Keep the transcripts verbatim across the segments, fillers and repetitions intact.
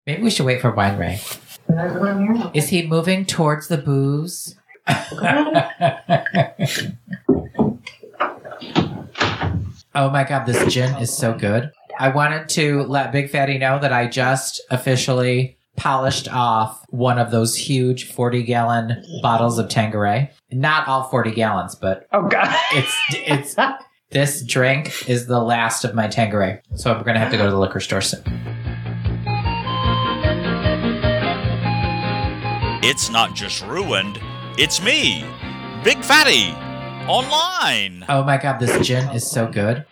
Maybe we should wait for Wine Ray. Is he moving towards the booze? Oh my God, this gin is so good. I wanted to let Big Fatty know that I just officially polished off one of those huge forty gallon bottles of Tanqueray. Not all forty gallons, but oh God, it's it's this drink is the last of my Tanqueray. So we're gonna have to go to the liquor store soon. It's not just ruined, it's me, Big Fatty, online. Oh my God, this gin is so good.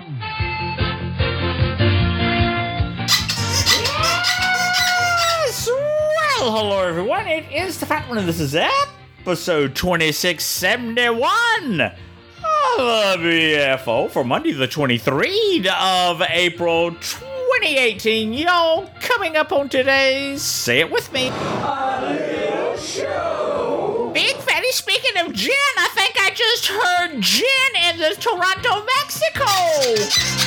Yes! Well, hello everyone, it is the Fat One, and this is episode twenty-six seventy-one of the B F O for Monday the twenty-third of April twenty eighteen. Y'all, coming up on today's, say it with me, a little show. Big Fatty, speaking of gin, I think I just heard gin in the Toronto, Mexico.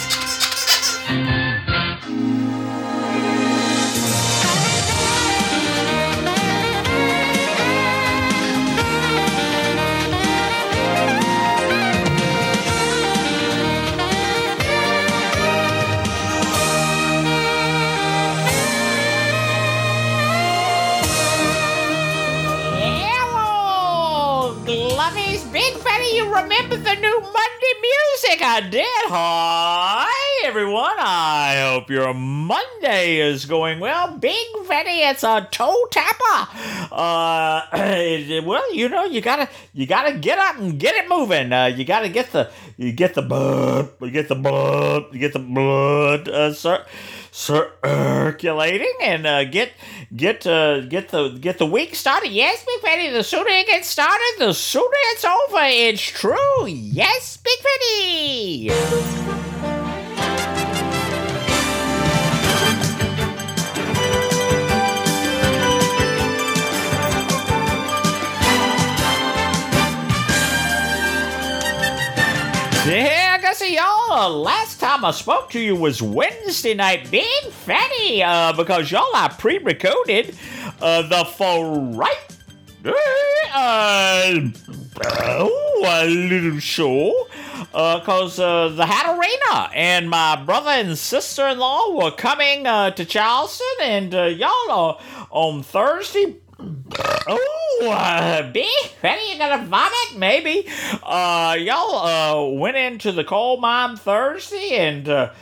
Big Fatty, you remember the new Monday music? I did. Hi, everyone. I hope your Monday is going well. Big Fatty, it's a toe tapper. Uh, well, you know, you gotta, you gotta get up and get it moving. Uh, you gotta get the, you get the blood, you get the blood, you get the blood, uh, sir. circulating and uh, get get uh, get the get the week started. Yes, Big Fatty. The sooner it gets started, the sooner it's over. It's true. Yes, Big Fatty. Yeah, I guess y'all, uh, last time I spoke to you was Wednesday night, Big Fatty, uh, because y'all, I pre-recorded uh, the Friday, uh, oh, a little show, because uh, uh, the Hat Arena and my brother and sister-in-law were coming uh, to Charleston, and uh, y'all, uh, on Thursday, oh, uh, Big Fatty, you gonna vomit? Maybe. Uh, y'all uh, went into the coal mine Thursday and, uh,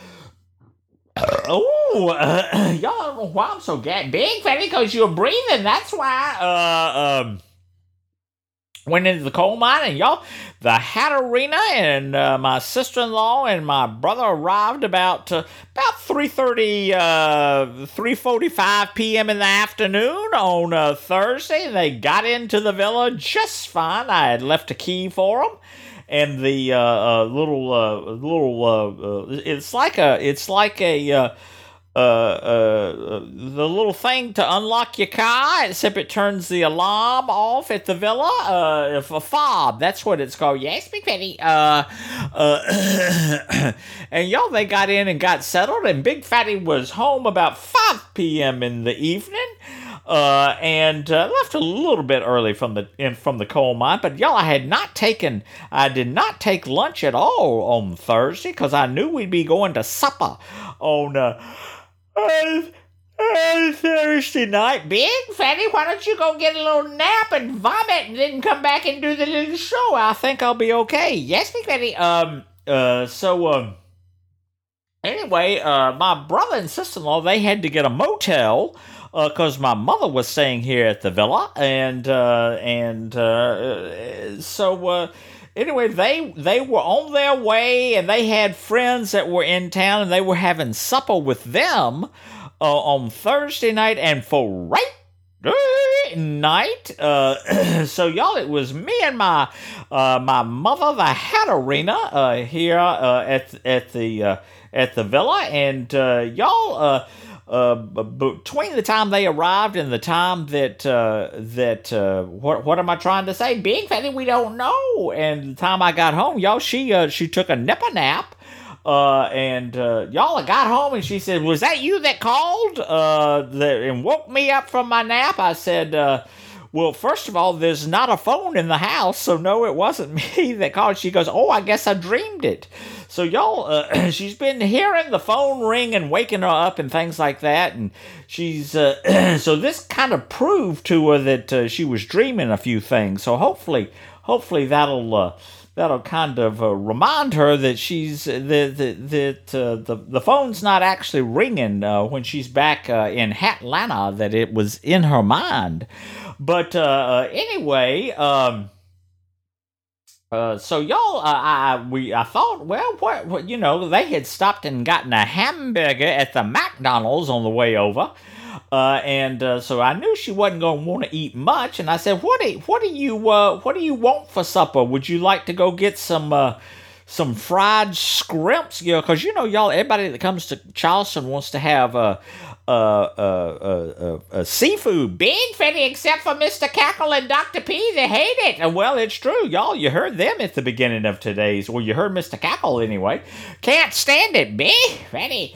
oh, uh, y'all don't know why I'm so gay. Big Fatty, because you're breathing. That's why. Uh, um, went into the coal mine and y'all, the Hat Arena, and uh, my sister-in-law and my brother arrived about uh, about three thirty, uh, three forty-five p.m. in the afternoon on uh, Thursday. And they got into the villa just fine. I had left a key for them, and the uh, uh, little uh, little uh, uh, it's like a it's like a uh, uh, uh, the little thing to unlock your car, except it turns the alarm off at the villa. Uh, a fob, that's what it's called. Yes, Big Fatty. Uh, uh, and y'all, they got in and got settled, and Big Fatty was home about five p.m. in the evening. Uh, and uh, left a little bit early from the in, from the coal mine, but y'all, I had not taken, I did not take lunch at all on Thursday because I knew we'd be going to supper on uh, uh, uh, Thursday night. Big Fatty, why don't you go get a little nap and vomit and then come back and do the little show? I think I'll be okay. Yes, Big Fatty. Um. Uh. So. Um. Anyway, uh, my brother and sister-in-law, they had to get a motel. Because uh, my mother was staying here at the villa, and uh, and uh, so uh, anyway, they they were on their way, and they had friends that were in town, and they were having supper with them uh, on Thursday night and Friday night. Uh, so y'all, it was me and my uh, my mother, the Hat Arena, uh, here uh, at at the uh, at the villa, and uh, y'all. Uh, Uh, between the time they arrived and the time that, uh, that, uh, what, what am I trying to say? Big Fatty, we don't know. And the time I got home, y'all, she, uh, she took a nipper nap, Uh, and uh, y'all, I got home and she said, "Was that you that called uh, that, and woke me up from my nap?" I said, uh, "Well, first of all, there's not a phone in the house, so no, it wasn't me that called." She goes, "Oh, I guess I dreamed it." So y'all, uh, she's been hearing the phone ring and waking her up and things like that, and she's uh, so this kind of proved to her that uh, she was dreaming a few things. So hopefully, hopefully that'll. Uh, That'll kind of uh, remind her that she's that that, that uh, the the phone's not actually ringing uh, when she's back uh, in Atlanta. That it was in her mind. But uh, anyway, um, uh, so y'all, uh, I we I thought, well, what, what you know, they had stopped and gotten a hamburger at the McDonald's on the way over. Uh, and uh, so I knew she wasn't going to want to eat much, and I said, "What do what do you uh, what do you want for supper? Would you like to go get some uh, some fried scrimps? You know, because you know, y'all, everybody that comes to Charleston wants to have uh, uh, uh, uh, uh, uh, seafood. Big fatty, except for Mister Cackle and Doctor P, they hate it. And well, it's true, y'all. You heard them at the beginning of today's. Well, you heard Mister Cackle anyway. Can't stand it, big fatty.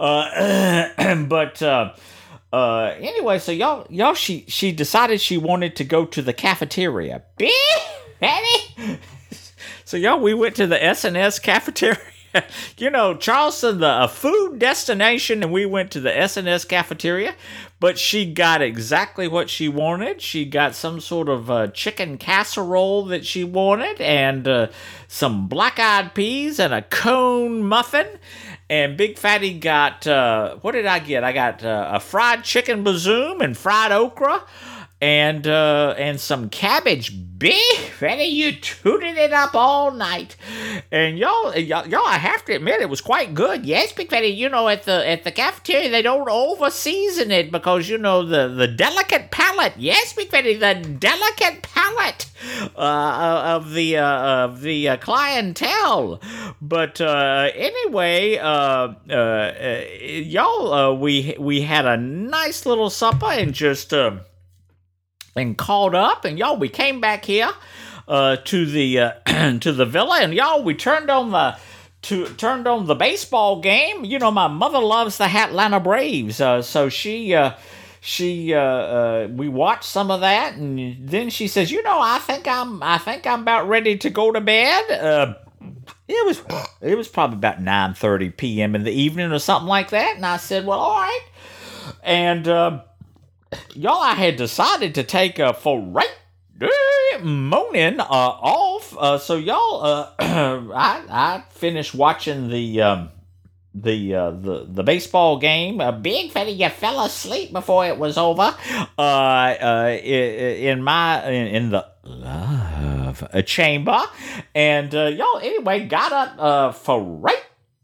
Uh, but." Uh, Uh, anyway, so y'all, y'all, she, she decided she wanted to go to the cafeteria. Big fatty. So y'all, we went to the S and S cafeteria. You know, Charleston, the a food destination, and we went to the S and S cafeteria. But she got exactly what she wanted. She got some sort of uh, chicken casserole that she wanted, and uh, some black-eyed peas and a cone muffin. And Big Fatty got, uh, what did I get? I got uh, a fried chicken bazoom and fried okra and uh, and some cabbage. Big Fatty, you tooted it up all night. And y'all, y'all, y'all, I have to admit, it was quite good. Yes, Big Fatty, you know, at the at the cafeteria, they don't over-season it because, you know, the, the delicate palate. Yes, Big Fatty, the delicate palate uh, of the uh, of the uh, clientele. But uh, anyway, uh, uh, uh, y'all, uh, we we had a nice little supper and just uh, and caught up, and y'all, we came back here uh, to the uh, to the villa, and y'all, we turned on the to turned on the baseball game. You know, my mother loves the Atlanta Braves, uh, so she. Uh, She, uh, uh, we watched some of that, and then she says, "You know, I think I'm, I think I'm about ready to go to bed." Uh, it was, it was probably about nine thirty p.m. in the evening or something like that, and I said, "Well, all right." And uh, y'all, I had decided to take a for right morning uh, off, uh, so y'all, uh, I, I finished watching the. Um, The uh, the the baseball game. A Big Fatty, you fell asleep before it was over. Uh, uh, in my in, in the love chamber, and uh, y'all anyway got up uh, for right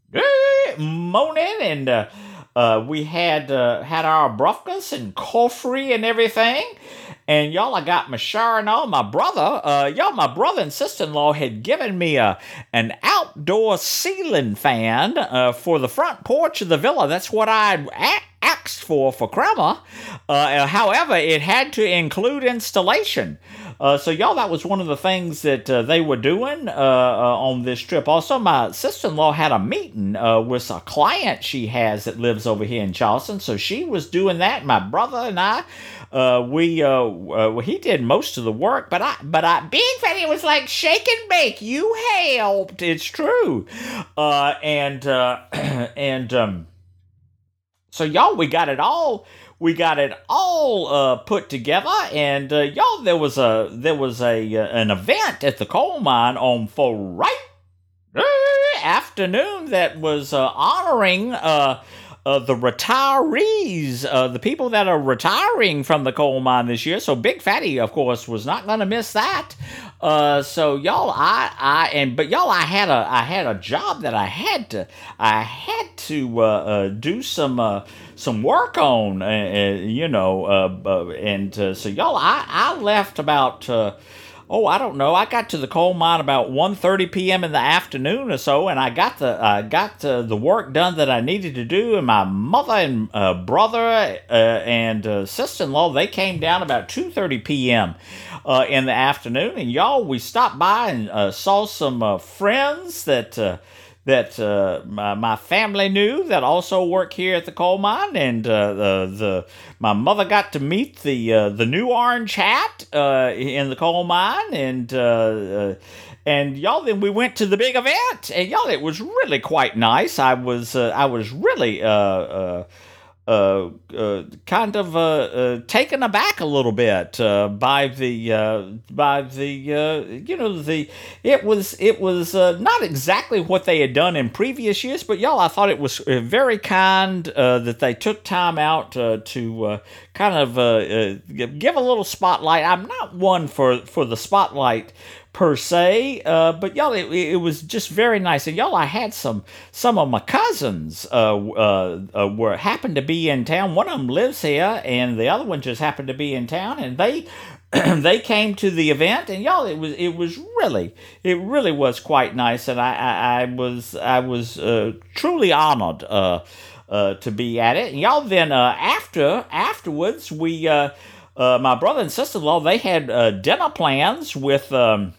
morning, and uh, uh, we had uh, had our breakfast and coffee and everything. And y'all, I got my shower and all. My brother, uh, y'all, my brother and sister-in-law had given me a an outdoor ceiling fan uh, for the front porch of the villa. That's what I asked for for Crema. Uh, however, it had to include installation. Uh, so, y'all, that was one of the things that uh, they were doing uh, uh, on this trip. Also, my sister-in-law had a meeting uh, with a client she has that lives over here in Charleston. So she was doing that. My brother and I, uh, we, uh, uh, he did most of the work. But I, but I, Big Fatty was like, shake and bake. You helped. It's true. Uh, and, uh, and, um, so, y'all, we got it all. We got it all uh, put together, and uh, y'all, there was a there was a uh, an event at the coal mine on Friday afternoon that was uh, honoring uh, uh, the retirees, uh, the people that are retiring from the coal mine this year. So Big Fatty, of course, was not going to miss that. Uh, so y'all, I, I, and but y'all, I had a, I had a job that I had to, I had to uh, uh, do some, uh, some work on, uh, uh, you know, uh, uh, and uh, so y'all, I, I left about, uh, oh, I don't know, I got to the coal mine about one thirty p.m. in the afternoon or so, and I got the, I got uh, the work done that I needed to do, and my mother and uh, brother uh, and uh, sister-in-law, they came down about two thirty p.m. Uh, in the afternoon, and y'all, we stopped by and uh, saw some uh, friends that uh, that uh, my, my family knew that also work here at the coal mine, and uh, the the my mother got to meet the uh, the new orange hat uh, in the coal mine, and uh, uh, and y'all, then we went to the big event, and y'all, it was really quite nice. I was uh, I was really uh, uh, uh, uh, kind of uh, uh, taken aback a little bit uh, by the uh, by the uh, you know the it was it was uh, not exactly what they had done in previous years, but y'all, I thought it was very kind uh, that they took time out uh, to uh, kind of uh, uh, give a little spotlight. I'm not one for for the spotlight per se, uh, but y'all, it, it was just very nice. And y'all, I had some some of my cousins uh, uh, uh, were happened to be in town. One of them lives here, and the other one just happened to be in town, and they they came to the event. And y'all, it was it was really it really was quite nice, and I I, I was I was uh, truly honored uh, uh, to be at it. And y'all, then uh, after afterwards, we uh, uh, my brother and sister-in-law, they had uh, dinner plans with. Um,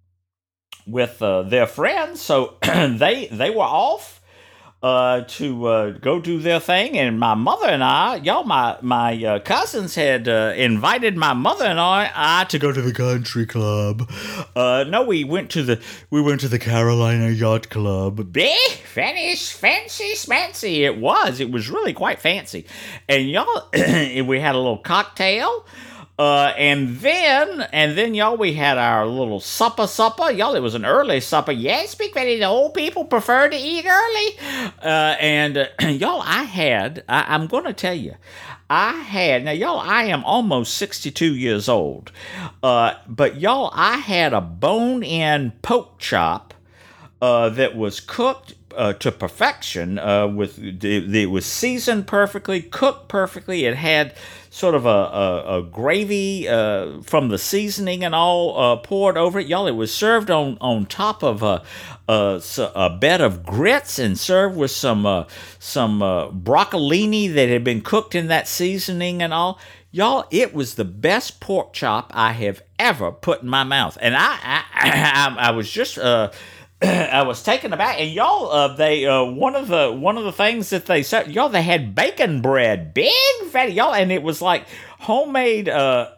with uh, their friends, so they they were off uh, to uh, go do their thing, and my mother and I, y'all, my my uh, cousins had uh, invited my mother and I, I to go to the country club. Uh, no, we went to the we went to the Carolina Yacht Club. Big, fancy, fancy, fancy. It was. It was really quite fancy, and y'all, we had a little cocktail. Uh, and then, and then, y'all, we had our little supper supper. Y'all, it was an early supper. Yes, Big Fatty, the old people prefer to eat early. Uh, and, uh, y'all, I had, I, I'm going to tell you, I had, now, y'all, I am almost sixty-two years old. Uh, but, y'all, I had a bone-in pork chop uh, that was cooked Uh, to perfection. Uh, with it, it was seasoned perfectly, cooked perfectly. It had sort of a, a, a gravy uh, from the seasoning and all uh, poured over it. Y'all, it was served on, on top of a, a, a bed of grits and served with some uh, some uh, broccolini that had been cooked in that seasoning and all. Y'all, it was the best pork chop I have ever put in my mouth, and I I, I, I was just. Uh, I was taken aback, and y'all, uh, they uh, one of the one of the things that they said, y'all, they had bacon bread, big fatty, y'all, and it was like homemade uh,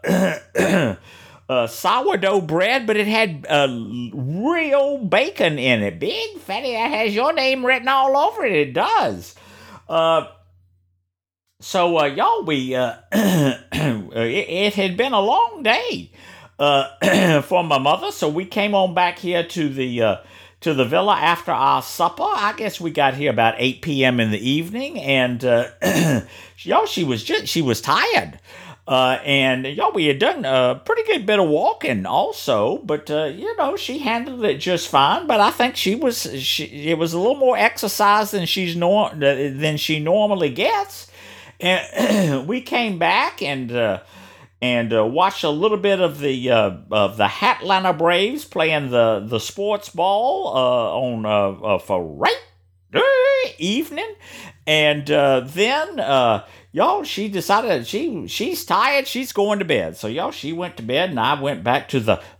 uh, sourdough bread, but it had uh, real bacon in it, big fatty. That has your name written all over it. It does. Uh, so uh, y'all, we uh, it, it had been a long day uh, for my mother, so we came on back here to the. Uh, to the villa after our supper. I guess we got here about eight p.m. in the evening, and uh, y'all, she was just she was tired, uh, and y'all, we had done a pretty good bit of walking also, but uh, you know, she handled it just fine. But I think she was she it was a little more exercise than she's nor than she normally gets, and we came back and. Uh, And uh, watched a little bit of the uh, of the Atlanta Braves playing the, the sports ball uh, on uh, uh, for right evening, and uh, then uh, y'all, she decided she she's tired, she's going to bed. So y'all, she went to bed, and I went back to the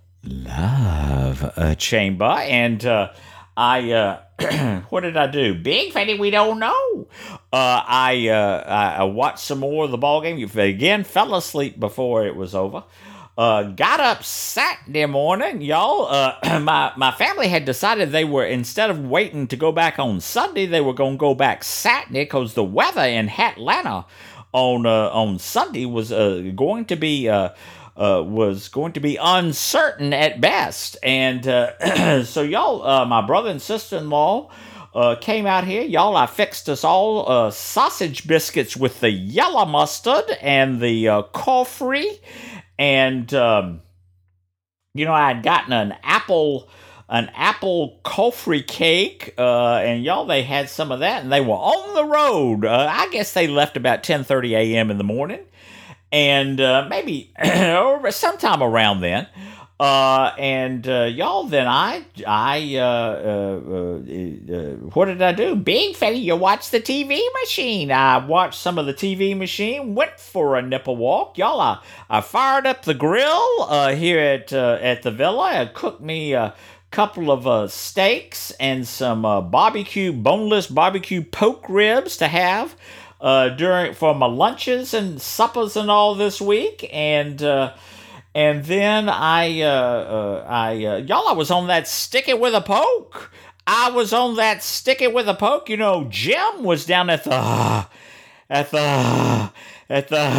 love uh, chamber, and uh, I. Uh, what did I do? Big Fatty, we don't know. Uh, I, uh, I watched some more of the ball game. Again, fell asleep before it was over. Uh, got up Saturday morning, y'all. Uh, my my family had decided they were, instead of waiting to go back on Sunday, they were going to go back Saturday because the weather in Atlanta on uh, on Sunday was uh, going to be. Uh, Uh, was going to be uncertain at best. And uh, so y'all, uh, my brother and sister-in-law uh, came out here. Y'all, I fixed us all uh, sausage biscuits with the yellow mustard and the uh, coffee. And, um, you know, I had gotten an apple... an apple coffee cake, uh, and y'all, they had some of that, and they were on the road. Uh, I guess they left about ten thirty a.m. in the morning. And uh, maybe or sometime around then, uh, and uh, y'all, then I, I, uh, uh, uh, what did I do? Big Fatty, you watched the T V machine. I watched some of the T V machine. Went for a nipple walk, y'all. I, I fired up the grill uh, here at uh, at the villa. I cooked me. Uh, couple of uh, steaks and some uh, barbecue, boneless barbecue poke ribs to have uh, during for my lunches and suppers and all this week. And uh, and then I, uh, uh, I uh, y'all, I was on that stick it with a poke. I was on that stick it with a poke. You know, Jim was down at the at the at the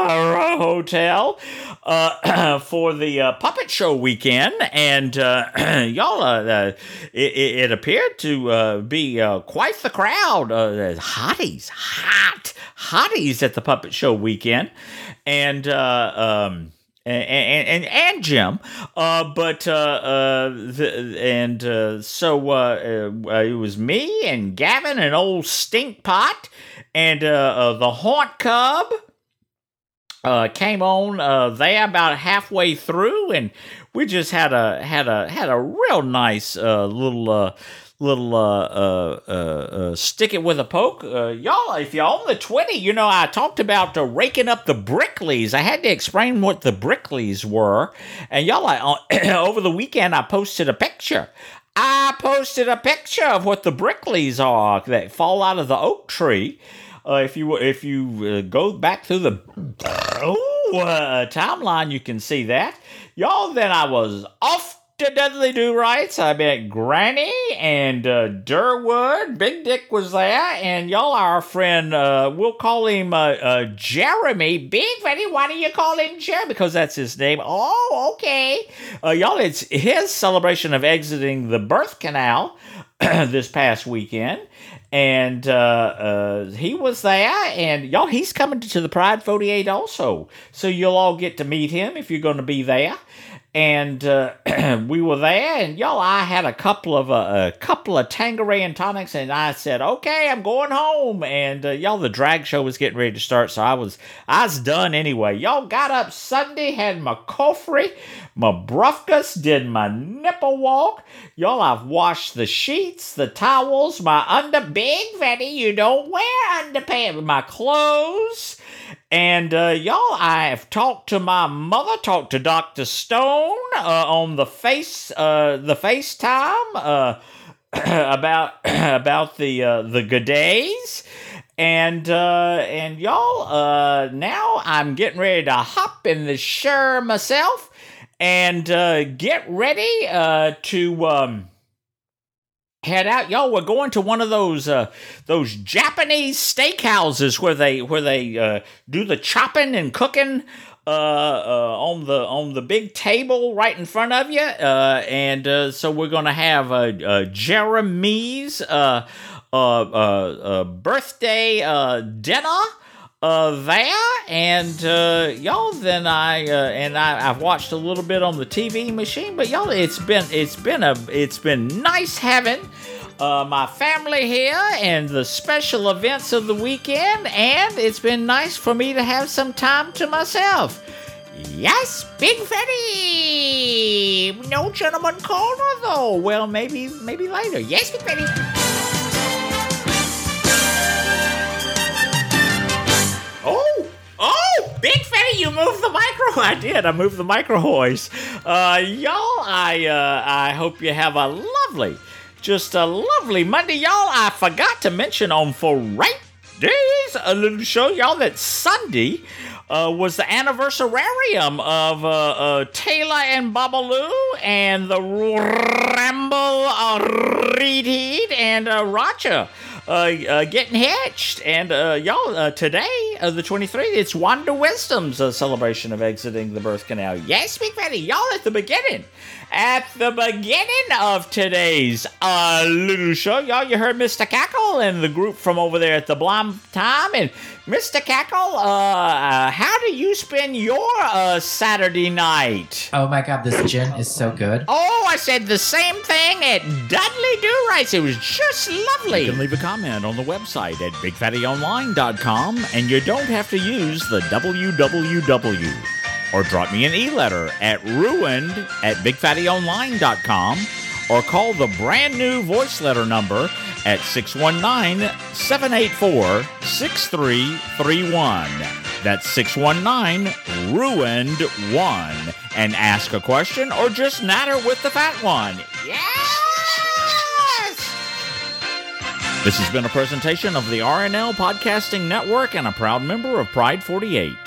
hotel uh, for the uh, puppet show weekend, and uh, y'all, uh, uh, it, it appeared to uh, be uh, quite the crowd. Uh, hotties, hot hotties at the puppet show weekend, and. Uh, um, And, and and Jim, uh, but uh, uh, the, and uh, so uh, uh, it was me and Gavin and old Stinkpot and uh, uh, the Haunt Cub uh, came on uh, there about halfway through, and we just had a had a had a real nice uh, little. Uh, Little uh, uh, uh, uh, stick it with a poke. Uh, y'all, if you're on the Twitter, you know, I talked about uh, raking up the Brickleys. I had to explain what the Brickleys were. And y'all, I, uh, over the weekend, I posted a picture. I posted a picture of what the Brickleys are that fall out of the oak tree. Uh, if you if you uh, go back through the ooh, uh, timeline, you can see that. Y'all, then I was off to Dudley Do Rights. I met Granny and uh, Durwood. Big Dick was there, and y'all, our friend, uh, we'll call him uh, uh, Jeremy. Big Freddy, why do you call him Jeremy? Because that's his name. Oh, okay. Uh, y'all, it's his celebration of exiting the birth canal this past weekend. And uh, uh, he was there, and y'all, he's coming to the Pride forty-eight also. So you'll all get to meet him if you're going to be there. And uh, we were there, and y'all, I had a couple of uh, a couple of Tanqueray and tonics, and I said, "Okay, I'm going home." And uh, y'all, the drag show was getting ready to start, so I was I was done anyway. Y'all got up Sunday, had my coffee, my brufkas, did my nipple walk. Y'all, I've washed the sheets, the towels, my under big Betty. You don't wear underpants, my clothes. And, uh, y'all, I've talked to my mother, talked to Doctor Stone uh, on the face, uh, the FaceTime uh, about about the uh, the good days, and uh, and y'all, uh, now I'm getting ready to hop in the shower myself and uh, get ready uh, to. Um, Head out, y'all. We're going to one of those uh, those Japanese steakhouses where they where they uh, do the chopping and cooking uh, uh, on the on the big table right in front of you. Uh, and uh, so we're gonna have uh, uh, Jeremy's uh, uh, uh, uh, birthday uh, dinner. Uh, there, and uh, y'all, then I uh, and I, I've watched a little bit on the T V machine, but y'all, it's been it's been a it's been nice having uh, my family here and the special events of the weekend, and it's been nice for me to have some time to myself. Yes, Big Freddy. No gentleman caller though. Well, maybe maybe later. Yes, Big Freddy. Oh, oh, Big Freddy, you moved the micro. I did. I moved the micro hoist. Uh, y'all, I, uh, I hope you have a lovely, just a lovely Monday, y'all. I forgot to mention on Fridays, a little show, y'all, that Sunday uh, was the anniversarium of uh, uh, Taylor and Babalu and the Ramble uh, Reed and uh, Roger. Uh, uh, getting hitched, and uh, y'all, uh, today, uh, the twenty-third, it's Wanda Wisdom's uh, celebration of exiting the birth canal. Yes, Big Freddy, y'all, at the beginning, at the beginning of today's uh, little show, y'all, you heard Mister Cackle and the group from over there at the Blonde Time, and Mister Cackle, uh, uh, how do you spend your uh, Saturday night? Oh my God, this gin is so good. Oh, I said the same thing at Dudley Do Rights. It was just lovely. You can leave a comment on the website at big fatty online dot com, and you don't have to use the W W W. Or drop me an e-letter at ruined at big fatty online dot com, or call the brand new voice letter number at six one nine, seven eight four, six three three one. That's six one nine, ruined one. And ask a question or just natter with the fat one. Yes! This has been a presentation of the R N L Podcasting Network and a proud member of Pride forty-eight.